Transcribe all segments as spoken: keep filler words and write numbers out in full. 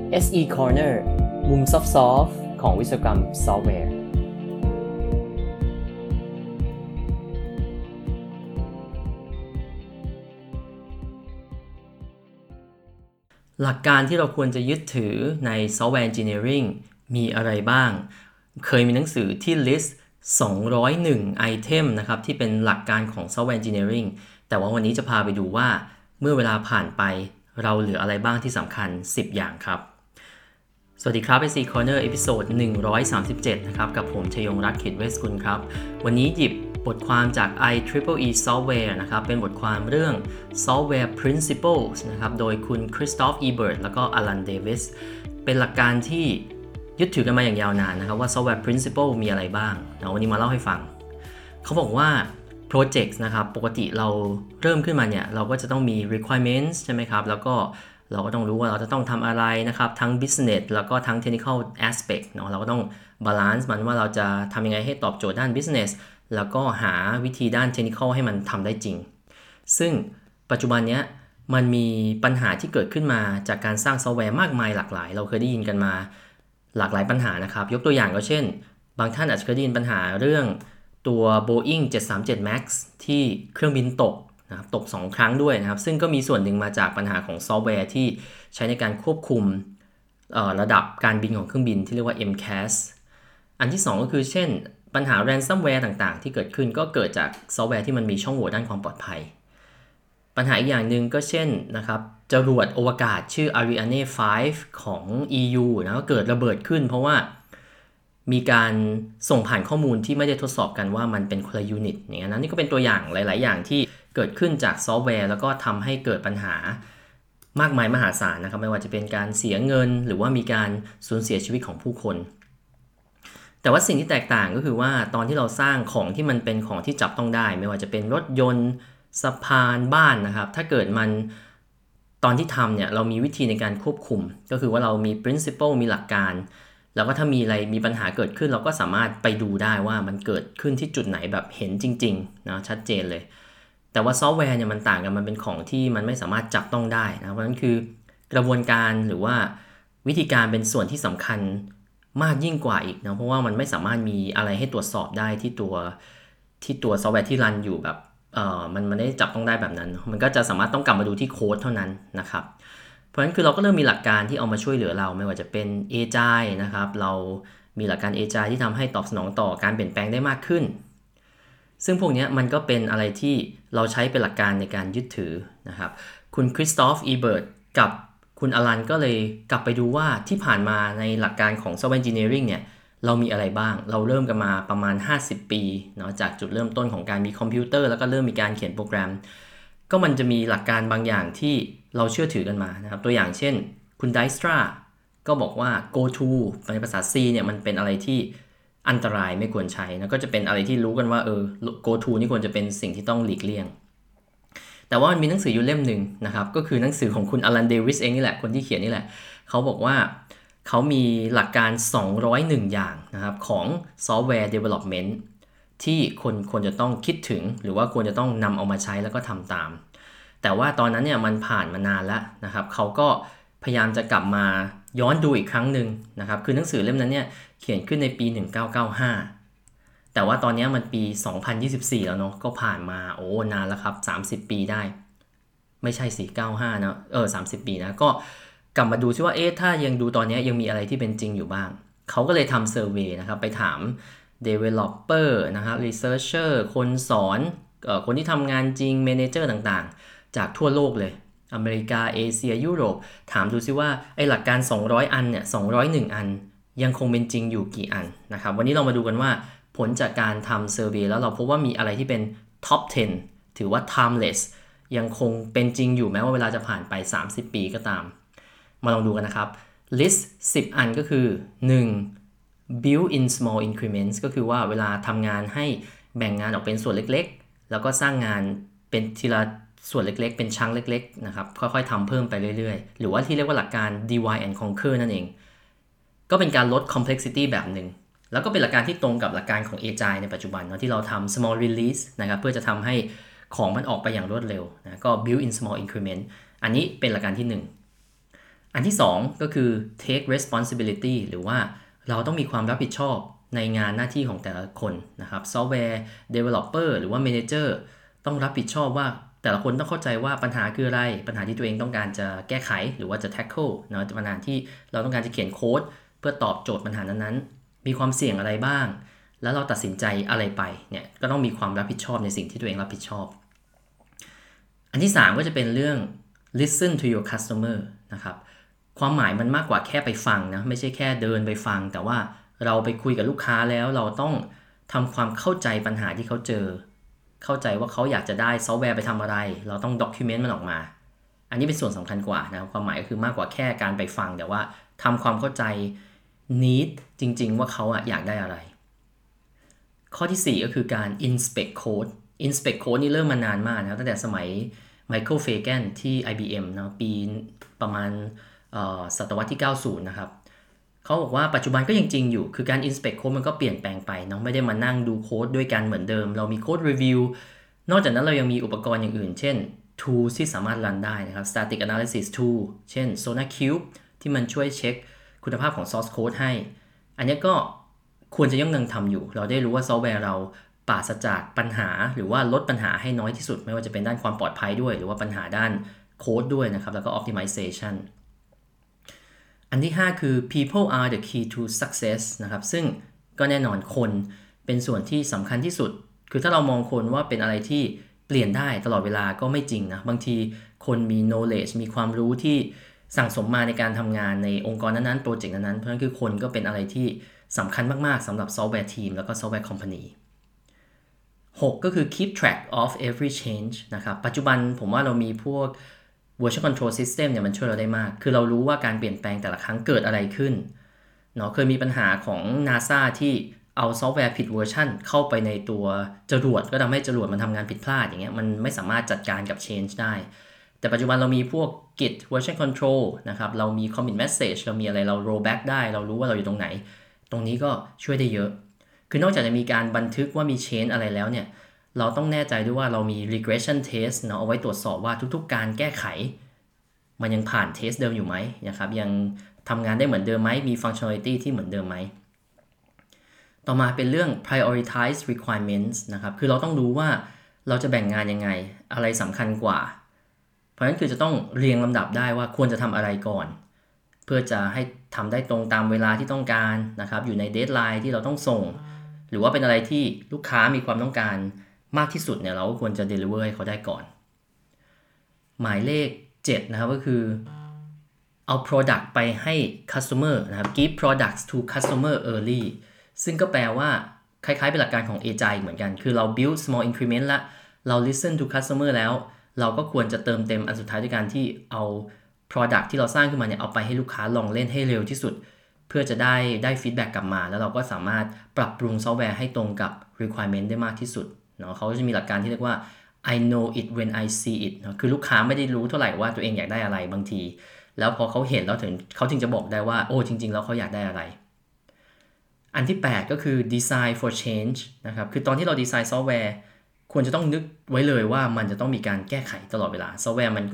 เอส อี Corner มุมซอฟต์ๆของวิศวกรรมซอฟต์แวร์หลักการที่เราควรจะยึดถือใน Software Engineering มีอะไรบ้างเคยมีหนังสือที่ list สองร้อยเอ็ดไอเทมนะครับที่เป็นหลักการของ Software Engineering แต่ว่าวันนี้จะพาไปดูว่าเมื่อเวลาผ่านไปเราเหลืออะไรบ้างที่สำคัญสิบอย่างครับสวัสดีครับ เอส อี Corner เอพิโซดหนึ่งร้อยสามสิบเจ็ดนะครับกับผมชยงรัตน์เขตเวชกุลครับวันนี้หยิบบทความจาก ไอ ทริปเปิลอี Software นะครับเป็นบทความเรื่อง Software Principles นะครับโดยคุณคริสตอฟ อีเบิร์ตแล้วก็อลัน เดวิสเป็นหลักการที่ยึดถือกันมาอย่างยาวนานนะครับว่า Software Principle มีอะไรบ้างเดี๋ยววันนี้มาเล่าให้ฟังเขาบอกว่า Project นะครับปกติเราเริ่มขึ้นมาเนี่ยเราก็จะต้องมี requirements ใช่ไหมครับแล้วก็เราก็ต้องรู้ว่าเราจะต้องทำอะไรนะครับทั้ง business แล้วก็ทั้ง technical aspect เนาะเราก็ต้อง balance มันว่าเราจะทำยังไงให้ตอบโจทย์ด้าน business แล้วก็หาวิธีด้าน technical ให้มันทำได้จริงซึ่งปัจจุบันเนี้ยมันมีปัญหาที่เกิดขึ้นมาจากการสร้างซอฟต์แวร์มากมายหลากหลายเราเคยได้ยินกันมาหลากหลายปัญหานะครับยกตัวอย่างก็เช่นบางท่านอาจจะเคยได้ยินปัญหาเรื่องตัว Boeing เจ็ดสามเจ็ด Max ที่เครื่องบินตกนะครับตกสองครั้งด้วยนะครับซึ่งก็มีส่วนหนึ่งมาจากปัญหาของซอฟต์แวร์ที่ใช้ในการควบคุมระดับการบินของเครื่องบินที่เรียกว่า เอ็ม ซี เอ เอส อันที่สองก็คือเช่นปัญหา ransomware ต่างๆที่เกิดขึ้นก็เกิดจากซอฟต์แวร์ที่มันมีช่องโหว่ด้านความปลอดภัยปัญหาอีกอย่างหนึ่งก็เช่นนะครับจรวดอวกาศชื่อ Ariane ไฟว์ ของ อี ยู นะก็เกิดระเบิดขึ้นเพราะว่ามีการส่งผ่านข้อมูลที่ไม่ได้ทดสอบกันว่ามันเป็นคนละยูนิตอย่างนั้นนี่ก็เป็นตัวอย่างหลายๆอย่างที่เกิดขึ้นจากซอฟต์แวร์แล้วก็ทำให้เกิดปัญหามากมายมหาศาลนะครับไม่ว่าจะเป็นการเสียเงินหรือว่ามีการสูญเสียชีวิตของผู้คนแต่ว่าสิ่งที่แตกต่างก็คือว่าตอนที่เราสร้างของที่มันเป็นของที่จับต้องได้ไม่ว่าจะเป็นรถยนต์สะพานบ้านนะครับถ้าเกิดมันตอนที่ทำเนี่ยเรามีวิธีในการควบคุมก็คือว่าเรามี principle มีหลักการแล้วก็ถ้ามีอะไรมีปัญหาเกิดขึ้นเราก็สามารถไปดูได้ว่ามันเกิดขึ้นที่จุดไหนแบบเห็นจริงๆนะชัดเจนเลยแต่ว่าซอฟต์แวร์เนี่ยมันต่างกันมันเป็นของที่มันไม่สามารถจับต้องได้นะเพราะฉะนั้นคือกระบวนการหรือว่าวิธีการเป็นส่วนที่สำคัญมากยิ่งกว่าอีกนะเพราะว่ามันไม่สามารถมีอะไรให้ตรวจสอบได้ที่ตัวที่ตัวซอฟต์แวร์ที่รันอยู่แบบเอ่อมันมันไม่ได้จับต้องได้แบบนั้นมันก็จะสามารถต้องกลับมาดูที่โค้ดเท่านั้นนะครับเพราะฉะนั้นคือเราก็เริ่มมีหลักการที่เอามาช่วยเหลือเราไม่ว่าจะเป็น Agile นะครับเรามีหลักการ Agile ที่ทำให้ตอบสนองต่อการเปลี่ยนแปลงได้มากขึ้นซึ่งพวกนี้มันก็เป็นอะไรที่เราใช้เป็นหลักการในการยึดถือนะครับคุณคริสตอฟ อีเบิร์ตกับคุณอลันก็เลยกลับไปดูว่าที่ผ่านมาในหลักการของ Software Engineering เนี่ยเรามีอะไรบ้างเราเริ่มกันมาประมาณห้าสิบปีเนาะจากจุดเริ่มต้นของการมีคอมพิวเตอร์แล้วก็เริ่มมีการเขียนโปรแกรมก็มันจะมีหลักการบางอย่างที่เราเชื่อถือกันมานะครับตัวอย่างเช่นคุณไดสตราก็บอกว่า go to ในภาษา C เนี่ยมันเป็นอะไรที่อันตรายไม่ควรใช้นะก็จะเป็นอะไรที่รู้กันว่าเออ go to นี่ควรจะเป็นสิ่งที่ต้องหลีกเลี่ยงแต่ว่ามันมีหนังสืออยู่เล่มหนึ่งนะครับก็คือหนังสือของคุณอลัน เดวิสเองนี่แหละคนที่เขียนนี่แหละเขาบอกว่าเขามีหลักการสองร้อยเอ็ดอย่างนะครับของ software development ที่คนควรจะต้องคิดถึงหรือว่าควรจะต้องนำเอามาใช้แล้วก็ทำตามแต่ว่าตอนนั้นเนี่ยมันผ่านมานานแล้วนะครับเขาก็พยายามจะกลับมาย้อนดูอีกครั้งหนึ่งนะครับคือหนังสือเล่มนั้นเนี่ยเขียนขึ้นในปีหนึ่งพันเก้าร้อยเก้าสิบห้าแต่ว่าตอนนี้มันปีสองพันยี่สิบสี่แล้วเนาะก็ผ่านมาโอ้นานแล้วครับสามสิบปีได้ไม่ใช่สิเก้าสิบห้านะเออสามสิบปีนะก็กลับมาดูซิว่าเอ๊ะถ้ายังดูตอนนี้ยังมีอะไรที่เป็นจริงอยู่บ้างเขาก็เลยทำเซอร์เวย์นะครับไปถาม developer นะครับ researcher คนสอนเอ่อคนที่ทำงานจริง manager ต่างๆจากทั่วโลกเลยอเมริกาเอเชียยุโรปถามดูซิว่าไอ้หลักการสองร้อยอันเนี่ยสองร้อยเอ็ดอันยังคงเป็นจริงอยู่กี่อันนะครับวันนี้เรามาดูกันว่าผลจากการทำเซอร์เวย์แล้วเราพบว่ามีอะไรที่เป็น ท็อป สิบ ถือว่า timeless ยังคงเป็นจริงอยู่แม้ว่าเวลาจะผ่านไปสามสิบปีก็ตามมาลองดูกันนะครับ list สิบอันก็คือหนึ่ง build in small increments ก็คือว่าเวลาทำงานให้แบ่งงานออกเป็นส่วนเล็กๆแล้วก็สร้างงานเป็นทีละส่วนเล็กๆเป็นชั้นเล็กๆนะครับค่อยๆทำเพิ่มไปเรื่อยๆหรือว่าที่เรียกว่าหลักการ divide and conquer นั่นเองก็เป็นการลด complexity แบบหนึ่งแล้วก็เป็นหลักการที่ตรงกับหลักการของ Agile ในปัจจุบันเนาะที่เราทำ small release นะครับเพื่อจะทำให้ของมันออกไปอย่างรวดเร็วนะก็ build in small increment อันนี้เป็นหลักการที่หนึ่งอันที่สองก็คือ take responsibility หรือว่าเราต้องมีความรับผิดชอบในงานหน้าที่ของแต่ละคนนะครับ software developer หรือว่า manager ต้องรับผิดชอบว่าแต่ละคนต้องเข้าใจว่าปัญหาคืออะไรปัญหาที่ตัวเองต้องการจะแก้ไขหรือว่าจะ tackle นะปัญหาที่เราต้องการจะเขียนโค้ดเพื่อตอบโจทย์ปัญหานั้นๆมีความเสี่ยงอะไรบ้างแล้วเราตัดสินใจอะไรไปเนี่ยก็ต้องมีความรับผิดชอบในสิ่งที่ตัวเองรับผิดชอบอันที่สามก็จะเป็นเรื่อง listen to your customer นะครับความหมายมันมากกว่าแค่ไปฟังนะไม่ใช่แค่เดินไปฟังแต่ว่าเราไปคุยกับลูกค้าแล้วเราต้องทำความเข้าใจปัญหาที่เขาเจอเข้าใจว่าเขาอยากจะได้ซอฟต์แวร์ไปทำอะไรเราต้อง document มันออกมาอันนี้เป็นส่วนสำคัญกว่านะความหมายก็คือมากกว่าแค่การไปฟังแต่ว่าทำความเข้าใจ need จริงๆว่าเขาอะอยากได้อะไรข้อที่สี่ก็คือการ inspect code inspect code นี่เริ่มมานานมากนะตั้งแต่สมัย Michael Fagan ที่ ไอ บี เอ็ม นะปีประมาณศตวรรษที่เก้าสิบนะครับเขาบอกว่าปัจจุบันก็ยังจริงอยู่คือการ inspect code มันก็เปลี่ยนแปลงไปเนาะไม่ได้มานั่งดูโค้ดด้วยกันเหมือนเดิมเรามีโค้ด review นอกจากนั้นเรายังมีอุปกรณ์อย่างอื่นเช่น tools ที่สามารถรันได้นะครับ static analysis tool เช่น SonarQube ที่มันช่วยเช็คคุณภาพของ source code ให้อันนี้ก็ควรจะยังทำอยู่เราได้รู้ว่าซอฟต์แวร์เราปราศจากปัญหาหรือว่าลดปัญหาให้น้อยที่สุดไม่ว่าจะเป็นด้านความปลอดภัยด้วยหรือว่าปัญหาด้านโค้ดด้วยนะครับแล้วก็ optimization อันที่ห้าคือ people are the key to success นะครับซึ่งก็แน่นอนคนเป็นส่วนที่สำคัญที่สุดคือถ้าเรามองคนว่าเป็นอะไรที่เปลี่ยนได้ตลอดเวลาก็ไม่จริงนะบางทีคนมี knowledge มีความรู้ที่สั่งสมมาในการทำงานในองค์กรนั้นๆโปรเจกต์นั้นๆเพราะฉะนั้นคือคนก็เป็นอะไรที่สำคัญมากๆสำหรับซอฟต์แวร์ทีมแล้วก็ซอฟต์แวร์คอมพานีหกก็คือ keep track of every change นะครับปัจจุบันผมว่าเรามีพวก version control system เนี่ยมันช่วยเราได้มากคือเรารู้ว่าการเปลี่ยนแปลงแต่ละครั้งเกิดอะไรขึ้นเนาะเคยมีปัญหาของ NASA ที่เอาซอฟต์แวร์ผิดเวอร์ชันเข้าไปในตัวจรวดก็ทำให้จรวดมันทำงานผิดพลาดอย่างเงี้ยมันไม่สามารถจัดการกับ change ได้แต่ปัจจุบันเรามีพวก Git version control นะครับเรามี commit message เรามีอะไรเรา roll back ได้เรารู้ว่าเราอยู่ตรงไหนตรงนี้ก็ช่วยได้เยอะคือนอกจากจะมีการบันทึกว่ามี change อะไรแล้วเนี่ยเราต้องแน่ใจด้วยว่าเรามี regression test เนาะเอาไว้ตรวจสอบว่าทุกๆการแก้ไขมันยังผ่าน test เดิมอยู่ไหมนะครับยังทำงานได้เหมือนเดิมไหมมี functionality ที่เหมือนเดิมไหมต่อมาเป็นเรื่อง prioritize requirements นะครับคือเราต้องรู้ว่าเราจะแบ่งงานยังไงอะไรสำคัญกว่าเพราะฉะนั้นคือจะต้องเรียงลำดับได้ว่าควรจะทำอะไรก่อนเพื่อจะให้ทำได้ตรงตามเวลาที่ต้องการนะครับอยู่ในเดดไลน์ที่เราต้องส่งหรือว่าเป็นอะไรที่ลูกค้ามีความต้องการมากที่สุดเนี่ยเราก็ควรจะ deliver ให้เขาได้ก่อนหมายเลขเจ็ดนะครับก็คือเอา product ไปให้ customer นะครับ give products to customer early ซึ่งก็แปลว่าคล้ายๆเป็นหลักการของ Agile เหมือนกันคือเรา build small increment ละเรา listen to customer แล้วเราก็ควรจะเติมเต็มอันสุดท้ายด้วยการที่เอา product ที่เราสร้างขึ้นมาเนี่ยเอาไปให้ลูกค้าลองเล่นให้เร็วที่สุดเพื่อจะได้ได้ feedback กลับมาแล้วเราก็สามารถปรับปรุงซอฟต์แวร์ให้ตรงกับ requirement ได้มากที่สุดเนาะเขาจะมีหลักการที่เรียกว่า I know it when I see it เนาะคือลูกค้าไม่ได้รู้เท่าไหร่ว่าตัวเองอยากได้อะไรบางทีแล้วพอเขาเห็นแล้วถึงเขาถึงจะบอกได้ว่าโอ้จริงๆแล้วเขาอยากได้อะไรอันที่แปดก็คือ design for change นะครับคือตอนที่เราดีไซน์ซอฟต์แวร์ควรจะต้องนึกไว้เลยว่ามันจะต้องมีการแก้ไขตลอดเวลาซอฟต์แวร์มันก็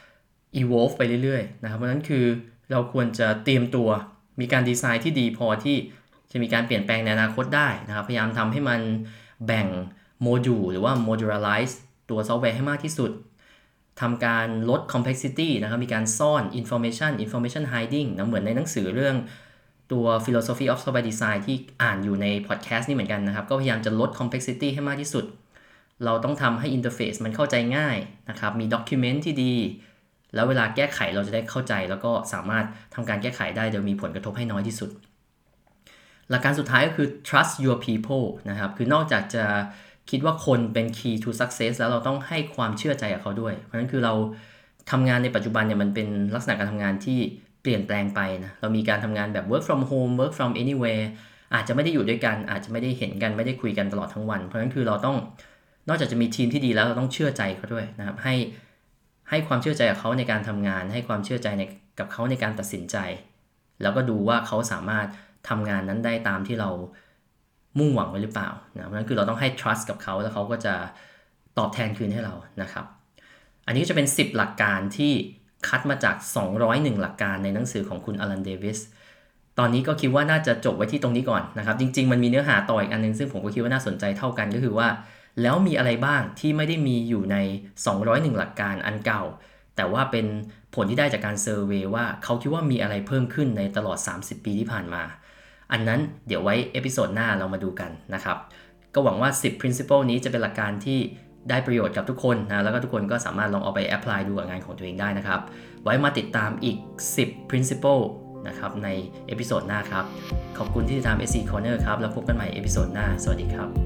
evolve ไปเรื่อยๆนะครับเพราะฉะนั้นคือเราควรจะเตรียมตัวมีการดีไซน์ที่ดีพอที่จะมีการเปลี่ยนแปลงในอนาคตได้นะครับพยายามทำให้มันแบ่งโมดูลหรือว่า modularize ตัวซอฟต์แวร์ให้มากที่สุดทำการลด complexity นะครับมีการซ่อน information information hiding นะเหมือนในหนังสือเรื่องตัว philosophy of software design ที่อ่านอยู่ใน podcast นี่เหมือนกันนะครับก็พยายามจะลด complexity ให้มากที่สุดเราต้องทำให้ interface มันเข้าใจง่ายนะครับมี document ที่ดีแล้วเวลาแก้ไขเราจะได้เข้าใจแล้วก็สามารถทำการแก้ไขได้โดยมีผลกระทบให้น้อยที่สุดหลักการสุดท้ายก็คือ trust your people นะครับคือนอกจากจะคิดว่าคนเป็น key to success แล้วเราต้องให้ความเชื่อใจกับเขาด้วยเพราะฉะนั้นคือเราทำงานในปัจจุบันเนี่ยมันเป็นลักษณะการทำงานที่เปลี่ยนแปลงไปนะเรามีการทำงานแบบ work from home work from anywhere อาจจะไม่ได้อยู่ด้วยกันอาจจะไม่ได้เห็นกันไม่ได้คุยกันตลอดทั้งวันเพราะฉะนั้นคือเราต้องนอกจากจะมีทีมที่ดีแล้วเราต้องเชื่อใจเขาด้วยนะครับให้ให้ความเชื่อใจกับเขาในการทำงานให้ความเชื่อใจในกับเขาในการตัดสินใจแล้วก็ดูว่าเขาสามารถทำงานนั้นได้ตามที่เรามุ่งหวังไว้หรือเปล่านะเพราะฉะนั้นคือเราต้องให้ trust กับเขาแล้วเขาก็จะตอบแทนคืนให้เรานะครับอันนี้ก็จะเป็นสิบหลักการที่คัดมาจากสองร้อยเอ็ดหลักการในหนังสือของคุณอลันเดวิสตอนนี้ก็คิดว่าน่าจะจบไว้ที่ตรงนี้ก่อนนะครับจริงๆมันมีเนื้อหาต่ออีกอันนึงซึ่งผมก็คิดว่าน่าสนใจเท่ากันก็คือว่าแล้วมีอะไรบ้างที่ไม่ได้มีอยู่ในสองร้อยเอ็ดหลักการอันเก่าแต่ว่าเป็นผลที่ได้จากการเซอร์เวย์ว่าเขาคิดว่ามีอะไรเพิ่มขึ้นในตลอดสามสิบปีที่ผ่านมาอันนั้นเดี๋ยวไว้เอพิโซดหน้าเรามาดูกันนะครับก็หวังว่าสิบ principle นี้จะเป็นหลักการที่ได้ประโยชน์กับทุกคนนะแล้วก็ทุกคนก็สามารถลองเอาไป apply ดูกับงานของตัวเองได้นะครับไว้มาติดตามอีกสิบ principle นะครับในเอพิโซดหน้าครับขอบคุณที่ติดตาม เอส ซี Corner ครับแล้วพบกันใหม่เอพิโซดหน้าสวัสดีครับ